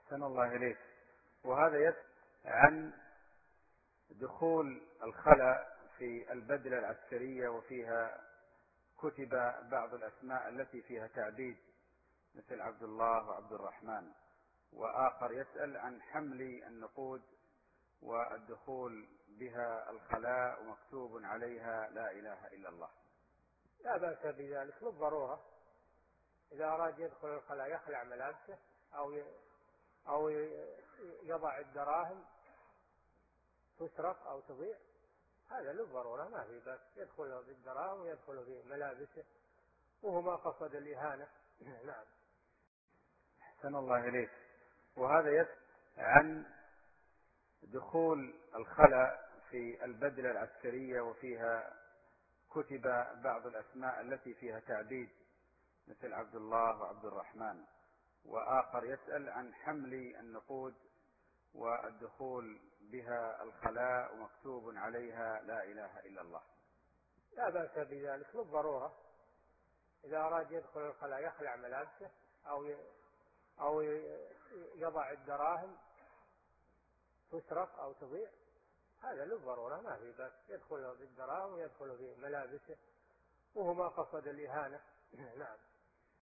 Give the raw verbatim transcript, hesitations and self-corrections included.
أحسن الله إليك. وهذا يسأل عن دخول الخلاء في البدلة العسكرية وفيها كتب بعض الأسماء التي فيها تعبيد مثل عبد الله وعبد الرحمن، وآخر يسأل عن حمل النقود والدخول بها الخلاء ومكتوب عليها لا إله إلا الله. لا بأس بذلك بالضرورة، إذا أراد يدخل الخلاء يخلع ملابسه أو أو يضع الدراهم تسرق أو تضيع، هذا للضرورة ما في بأس، يدخل بالدراهم ويدخل بملابسه وهو ما قصد الإهانة. نعم. أحسن الله إليك. وهذا يسأل عن دخول الخلاء في البدلة العسكرية وفيها كتب بعض الأسماء التي فيها تعبيد مثل عبد الله وعبد الرحمن، وآخر يسأل عن حمل النقود والدخول بها الخلاء ومكتوب عليها لا إله إلا الله. لا بأس بذلك بالضرورة، إذا أراد يدخل الخلاء يخلع ملابسه أو أو يضع الدراهم تسرق أو تضيع، هذا للضرورة ما في بأس، يدخل بالدراهم ويدخل بملابسه وهو ما قصد الإهانة. نعم.